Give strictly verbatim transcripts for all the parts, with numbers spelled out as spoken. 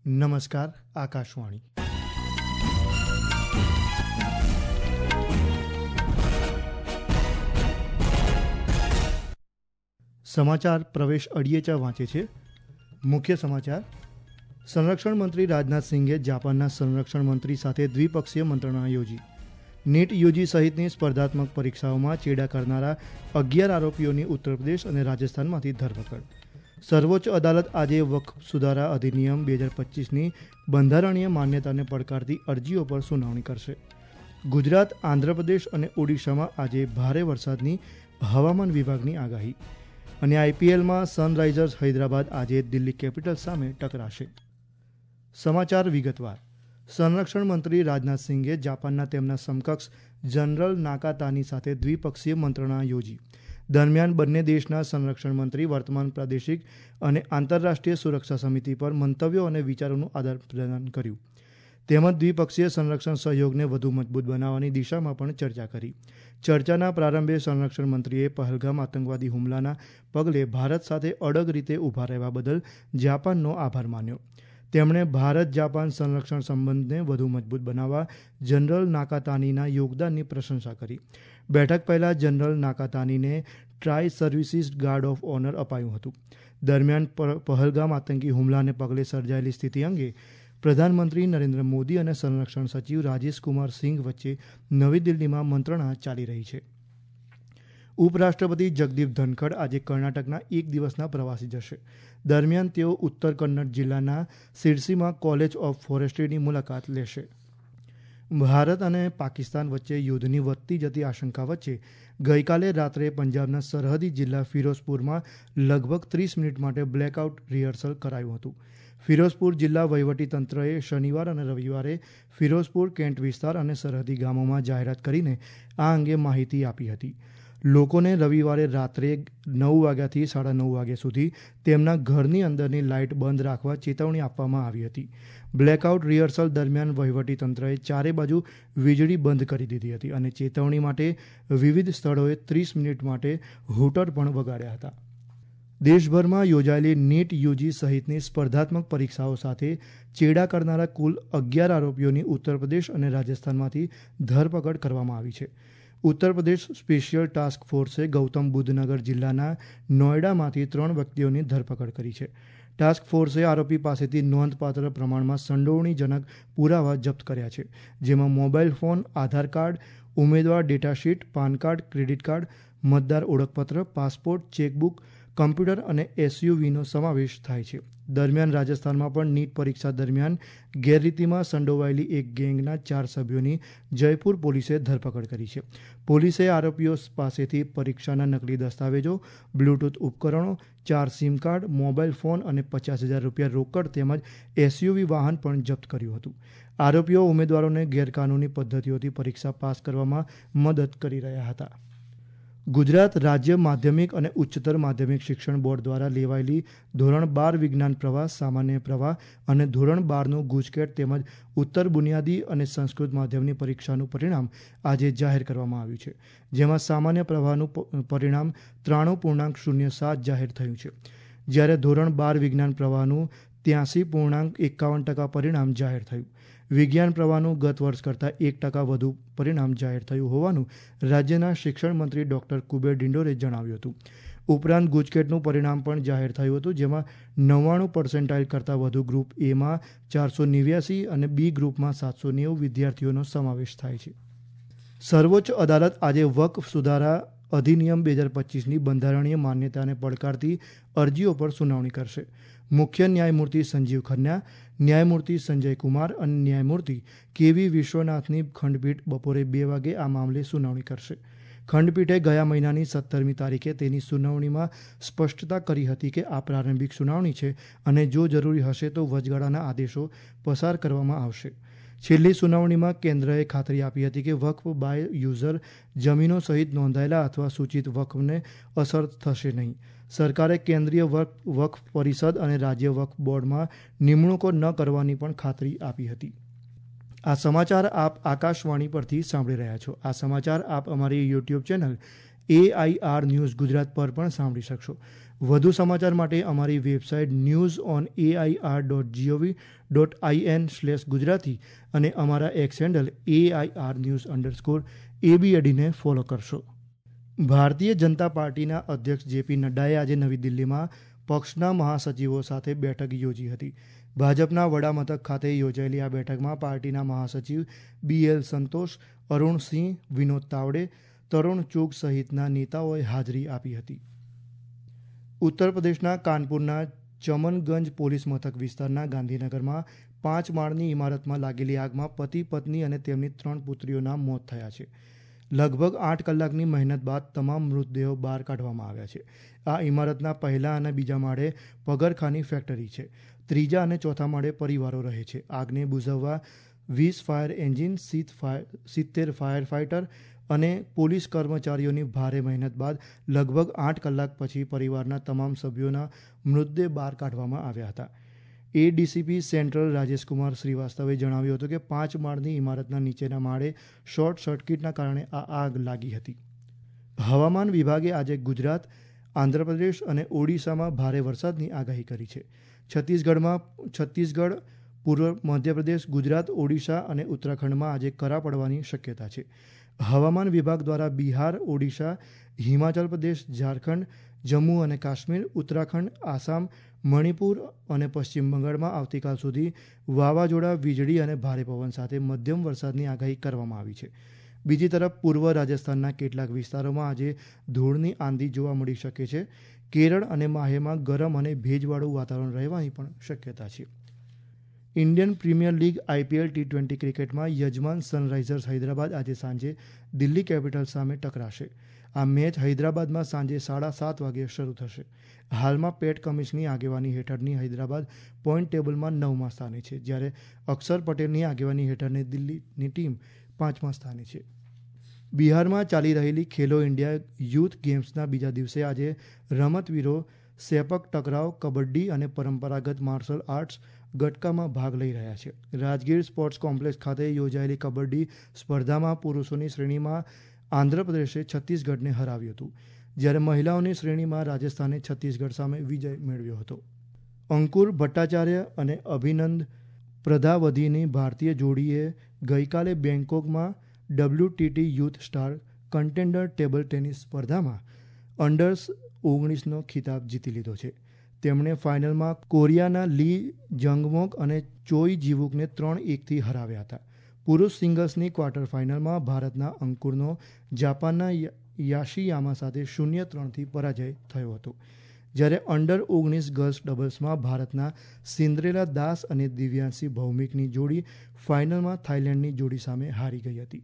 નમસ્કાર, આકાશવાણી. સમાચાર પ્રવેશ અડિયેચા વાંચે છે. મુખ્ય સમાચાર. સંરક્ષણ મંત્રી રાજનાથ સિંઘે જાપાનના સંરક્ષણ મંત્રી સાથે દ્વિપક્ષીય મંત્રણા યોજી. નીટ યુજી સહિતની સ્પર્ધાત્મક પરીક્ષાઓમાં ચેડા કરનારા અગિયાર આરોપીઓની ઉત્તરપ્રદેશ અને રાજસ્થાનમાંથી ધરપકડ. સર્વોચ્ચ અદાલત આજે વક્ફ સુધારા અધિનિયમ બે હજાર પચીસની બંધારણીય માન્યતાને પડકારતી અરજીઓ પર સુનાવણી કરશે. ગુજરાત, આંધ્રપ્રદેશ અને ઓડિશામાં આજે ભારે વરસાદની હવામાન વિભાગની આગાહી. અને આઈપીએલમાં સનરાઇઝર્સ હૈદરાબાદ આજે દિલ્હી કેપિટલ્સ સામે ટકરાશે. સમાચાર વિગતવાર. સંરક્ષણ મંત્રી રાજનાથ સિંઘે જાપાનના તેમના સમકક્ષ જનરલ નાકાતાની સાથે દ્વિપક્ષીય મંત્રણા યોજી. દરમિયાન બંને દેશના સંરક્ષણ મંત્રી વર્તમાન પ્રાદેશિક અને આંતરરાષ્ટ્રીય સુરક્ષા સમિતિ પર મંતવ્યો અને વિચારોનું આદાન પ્રદાન કર્યું. તેમજ દ્વિપક્ષીય સંરક્ષણ સહયોગને વધુ મજબૂત બનાવવાની દિશામાં પણ ચર્ચા કરી. ચર્ચાના પ્રારંભે સંરક્ષણ મંત્રીએ પહલગામ આતંકવાદી હુમલાના પગલે ભારત સાથે અડગ રીતે ઊભા રહેવા બદલ જાપાનનો આભાર માન્યો. તેમણે ભારત જાપાન સંરક્ષણ સંબંધને વધુ મજબૂત બનાવવા જનરલ નાકાતાનીના યોગદાનની પ્રશંસા કરી. બેઠક પહેલા જનરલ નાકાતાનીને tri services guard of honour અપાયું હતું. દરમિયાન પહલગામ આતંકી હુમલાને પગલે સર્જાયેલી સ્થિતિ અંગે પ્રધાનમંત્રી નરેન્દ્ર મોદી અને સંરક્ષણ સચિવ રાજેશ કુમાર સિંઘ વચ્ચે નવી દિલ્હીમાં મંત્રણા ચાલી રહી છે. ઉપરાષ્ટ્રપતિ જગદીપ ધનખડ આજે કર્ણાટકના એક દિવસના પ્રવાસે જશે. દરમિયાન તેઓ ઉત્તર કન્નડ જિલ્લાના સિરસીમાં કોલેજ ઓફ ફોરેસ્ટ્રીની મુલાકાત લેશે. ભારત અને પાકિસ્તાન વચ્ચે યુદ્ધની વધતી જતી આશંકા વચ્ચે ગઈકાલે રાત્રે પંજાબના સરહદી જિલ્લા ફિરોઝપુરમાં લગભગ ત્રીસ મિનિટ માટે બ્લેકઆઉટ રિહર્સલ કરાયું હતું. ફિરોઝપુર જિલ્લા વહીવટીતંત્રએ શનિવાર અને રવિવારે ફિરોઝપુર, કેન્ટ વિસ્તાર અને સરહદી ગામોમાં જાહેરાત કરીને આ અંગે માહિતી આપી હતી. લોકોને રવિવારે રાત્રે નવ વાગ્યાથી સાડા નવ વાગ્યા સુધી તેમના ઘરની અંદરની લાઇટ બંધ રાખવા ચેતવણી આપવામાં આવી હતી. બ્લેકઆઉટ રિહર્સલ દરમિયાન વહીવટીતંત્રએ ચારે બાજુ વીજળી બંધ કરી દીધી હતી અને ચેતવણી માટે વિવિધ સ્થળોએ ત્રીસ મિનિટ માટે હૂટર પણ વગાડ્યા હતા. દેશભરમાં યોજાયેલી નીટ યુજી સહિતની સ્પર્ધાત્મક પરીક્ષાઓ સાથે ચેડા કરનારા કુલ અગિયાર આરોપીઓની ઉત્તરપ્રદેશ અને રાજસ્થાનમાંથી ધરપકડ કરવામાં આવી છે. ઉત્તર પ્રદેશ સ્પેશિયલ ટાસ્ક ફોર્સે ગૌતમ બુદ્ધનગર જિલ્લાના નોયડામાંથી ત્રણ વ્યક્તિઓની ધરપકડ કરી છે. ટાસ્ક ફોર્સે આરોપી પાસેથી નોંધપાત્ર પ્રમાણમાં સંડોવણીજનક પુરાવા જપ્ત કર્યા છે, જેમાં મોબાઈલ ફોન, આધાર કાર્ડ, ઉમેદવાર datasheet, PAN card, credit card, મતદાર ઓળખપત્ર, પાસપોર્ટ, ચેકબુક, કમ્પ્યુટર અને એસયુવીનો સમાવેશ થાય છે. દરમિયાન રાજસ્થાનમાં પણ નીટ પરીક્ષા દરમિયાન ગેરરીતિમાં સંડોવાયેલી એક ગેંગના ચાર સભ્યોની જયપુર પોલીસે ધરપકડ કરી છે. પોલીસે આરોપીઓ પાસેથી પરીક્ષાના નકલી દસ્તાવેજો, બ્લૂટૂથ ઉપકરણો, ચાર સિમ કાર્ડ, મોબાઈલ ફોન અને પચાસ હજાર રૂપિયા રોકડ તેમજ એસયુવી વાહન પણ જપ્ત કર્યું હતું. આરોપીઓ ઉમેદવારોને ગેરકાનૂની પદ્ધતિઓથી પરીક્ષા પાસ કરવામાં મદદ કરી રહ્યા હતા. ગુજરાત રાજ્ય માધ્યમિક અને ઉચ્ચતર માધ્યમિક શિક્ષણ બોર્ડ દ્વારા લેવાયેલી ધોરણ બાર વિજ્ઞાન પ્રવાહ, સામાન્ય પ્રવાહ અને ધોરણ બારનું ગુજકેટ તેમજ ઉત્તર બુનિયાદી અને સંસ્કૃત માધ્યમની પરીક્ષાનું પરિણામ આજે જાહેર કરવામાં આવ્યું છે, જેમાં સામાન્ય પ્રવાહનું પરિણામ ત્રાણું પૂર્ણાંક શૂન્ય સાત જાહેર થયું છે, જ્યારે ધોરણ બાર વિજ્ઞાન પ્રવાહનું ત્યાસી પૂર્ણાંક એકાવન ટકા પરિણામ જાહેર થયું. વિજ્ઞાન પ્રવાહનું ગત વર્ષ કરતાં એક ટકા વધુ પરિણામ જાહેર થયું હોવાનું રાજ્યના શિક્ષણ મંત્રી ડોક્ટર કુબેર ડિંડોરે જણાવ્યું હતું. ઉપરાંત ગુજકેટનું પરિણામ પણ જાહેર થયું હતું, જેમાં નવ્વાણું પર્સેન્ટાઇલ કરતાં વધુ ગ્રુપ એમાં ચારસો નેવ્યાસી અને બી ગ્રુપમાં સાતસો નેવું વિદ્યાર્થીઓનો સમાવેશ થાય છે. સર્વોચ્ચ અદાલત આજે વક્ફ સુધારા અધિનિયમ બે હજાર પચીસની બંધારણીય માન્યતાને પડકારતી અરજીઓ પર સુનાવણી કરશે. મુખ્ય ન્યાયમૂર્તિ સંજીવ ખન્ના, ન્યાયમૂર્તિ સંજય કુમાર અને ન્યાયમૂર્તિ કેવી વિશ્વનાથની ખંડપીઠ બપોરે બે વાગે આ મામલે સુનાવણી કરશે. ખંડપીઠે ગયા મહિનાની સત્તરમી તારીખે તેની સુનાવણીમાં સ્પષ્ટતા કરી હતી કે આ પ્રારંભિક સુનાવણી છે અને જો જરૂરી હશે તો વચગાળાના આદેશો પસાર કરવામાં આવશે. છેલ્લી સુનાવણીમાં કેન્દ્રએ ખાતરી આપી હતી કે વક્ફ બાય યુઝર જમીનો સહિત નોંધાયેલા અથવા સૂચિત વક્ફને અસર થશે નહીં. સરકારે કેન્દ્રીય વક્ફ પરિષદ અને રાજ્ય વક્ફ બોર્ડમાં નિમણૂકો ન કરવાની પણ ખાતરી આપી હતી. આ સમાચાર આપ આકાશવાણી પરથી સાંભળી રહ્યા છો. આ સમાચાર આપ અમારી YouTube channel A I R news Gujarat પર પણ સાંભળી શકશો. વધુ સમાચાર માટે અમારી website news on AIR dot G O V dot IN slash Gujarati અને અમારા X handle AIR news underscore એબીએડીને ફોલો કરશો. ભારતીય જનતા પાર્ટીના અધ્યક્ષ જેપી નડ્ડાએ આજે નવી દિલ્હીમાં પક્ષના મહાસચિવો સાથે બેઠક યોજી હતી. ભાજપના વડામથક ખાતે યોજાયેલી આ બેઠકમાં પાર્ટીના મહાસચિવ બી એલ સંતોષ, અરુણ સિંહ, વિનોદ તાવડે, તરુણ ચુગ સહિતના નેતાઓએ હાજરી આપી હતી. ઉત્તર પ્રદેશના કાનપુરના ચમનગંજ પોલીસ મથક વિસ્તારના ગાંધીનગરમાં પાંચ માળની ઇમારતમાં લાગેલી આગમાં પતિ પત્ની અને તેમની ત્રણ પુત્રીઓના મોત થયા છે. લગભગ આઠ કલાકની મહેનત બાદ તમામ મૃતદેહો બહાર કાઢવામાં આવ્યા છે. આ ઇમારતના પહેલા અને બીજા માળે પગરખાની ફેક્ટરી છે. ત્રીજા અને ચોથા માળે પરિવારો રહે છે. આગને બુઝાવવા વીસ ફાયર એન્જિન, સિત્તેર ફાયર ફાઇટર અને પોલીસ કર્મચારીઓની ભારે મહેનત બાદ લગભગ આઠ કલાક પછી પરિવારના તમામ સભ્યોના મૃતદેહ બહાર કાઢવામાં આવ્યા હતા. એડીસીપી સેન્ટ્રલ રાજેશકુમાર શ્રીવાસ્તવે જણાવ્યું હતું કે પાંચ માળની ઇમારતના નીચેના માળે શોર્ટ સર્કિટના કારણે આ આગ લાગી હતી. હવામાન વિભાગે આજે ગુજરાત, આંધ્રપ્રદેશ અને ઓડિશામાં ભારે વરસાદની આગાહી કરી છે. છત્તીસગઢમાં છત્તીસગઢ, પૂર્વ મધ્યપ્રદેશ, ગુજરાત, ઓડિશા અને ઉત્તરાખંડમાં આજે કરા પડવાની શક્યતા છે. હવામાન વિભાગ દ્વારા બિહાર, ઓડિશા, હિમાચલ પ્રદેશ, ઝારખંડ, જમ્મુ અને કાશ્મીર, ઉત્તરાખંડ, આસામ, મણિપુર અને પશ્ચિમ બંગાળમાં આવતીકાલ સુધી વાવાઝોડા, વીજળી અને ભારે પવન સાથે મધ્યમ વરસાદની આગાહી કરવામાં આવી છે. બીજી તરફ પૂર્વ રાજસ્થાનના કેટલાક વિસ્તારોમાં આજે ધૂળની આંધી જોવા મળી શકે છે. કેરળ અને માહેમાં ગરમ અને ભેજવાળું વાતાવરણ રહેવાની પણ શક્યતા છે. Indian Premier League IPL T twenty ક્રિકેટમાં યજમાન સનરાઇઝર્સ હૈદરાબાદ આજે સાંજે દિલ્હી કેપિટલ્સ સામે ટકરાશે. આ મેચ હૈદરાબાદમાં સાંજે સાડા સાત વાગે શરૂ થશે. હાલમાં પેટ કમિન્સની આગેવાની હેઠળની હૈદરાબાદ પોઈન્ટ ટેબલમાં નવમા સ્થાને છે, જ્યારે અક્ષર પટેલની આગેવાની હેઠળની દિલ્હીની ટીમ પાંચમા સ્થાને છે. બિહારમાં ચાલી રહેલી ખેલો ઇન્ડિયા યુથ ગેમ્સના બીજા દિવસે આજે રમતવીરો સેપક ટકરાવ, કબડ્ડી અને પરંપરાગત માર્શલ આર્ટ્સ ગટકામાં ભાગ લઈ રહ્યા છે. રાજગીર સ્પોર્ટ્સ કોમ્પ્લેક્સ ખાતે યોજાયેલી કબડ્ડી સ્પર્ધામાં પુરુષોની શ્રેણીમાં આંધ્રપ્રદેશે છત્તીસગઢને હરાવ્યું હતું, જ્યારે મહિલાઓની શ્રેણીમાં રાજસ્થાને છત્તીસગઢ સામે વિજય મેળવ્યો હતો. અંકુર ભટ્ટાચાર્ય અને અભિનંદ પ્રધાવધીની ભારતીય જોડીએ ગઈકાલે બેંકોકમાં WTT youth star contender table tennis સ્પર્ધામાં અંડર્સ ઓગણીસનો ખિતાબ જીતી લીધો છે. તેમણે ફાઇનલમાં કોરિયાના લી જંગમોક અને ચોઈ જીવુકને ત્રણ એકથી હરાવ્યા હતા. પુરુષ સિંગલ્સની ક્વાર્ટર ફાઇનલમાં ભારતના અંકુરનો જાપાનના યાશીયામા સાથે શૂન્ય ત્રણથી પરાજય થયો હતો, જ્યારે અંડર ઓગણીસ ગર્લ્સ ડબલ્સમાં ભારતના સિન્દ્રેલા દાસ અને દિવ્યાંશી ભૌમિકની જોડી ફાઇનલમાં થાઇલેન્ડની જોડી સામે હારી ગઈ હતી.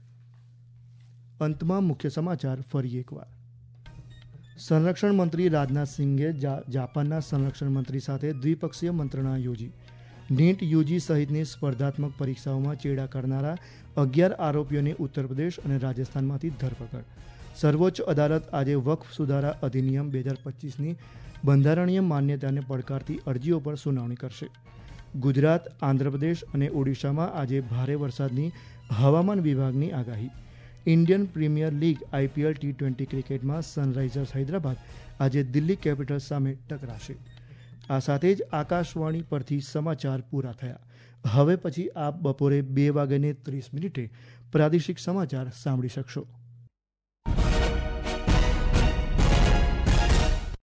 અંતમાં મુખ્ય સમાચાર ફરી એકવાર. સંરક્ષણ મંત્રી રાજનાથ સિંઘે જાપાનના સંરક્ષણ મંત્રી સાથે દ્વિપક્ષીય મંત્રણા યોજી. નીટ યુજી સહિતની સ્પર્ધાત્મક પરીક્ષાઓમાં ચેડા કરનારા અગિયાર આરોપીઓની ઉત્તર પ્રદેશ અને રાજસ્થાનમાંથી ધરપકડ. સર્વોચ્ચ અદાલત આજે વક્ફ સુધારા અધિનિયમ બે હજાર પચીસની બંધારણીય માન્યતાને પડકારતી અરજીઓ પર સુનાવણી કરશે. ગુજરાત, આંધ્રપ્રદેશ અને ઓડિશામાં આજે ભારે વરસાદની હવામાન વિભાગની આગાહી. Indian Premier League IPL T twenty ક્રિકેટમાં સનરાઇઝર્સ હૈદરાબાદ આજે દિલ્હી કેપિટલ્સ સામે ટકરાશે. આ સાથે જ આકાશવાણી પરથી સમાચાર પૂરા થયા. હવે પછી આપ બપોરે બે વાગ્યાને ત્રીસ મિનિટે પ્રાદેશિક સમાચાર સાંભળી શકશો.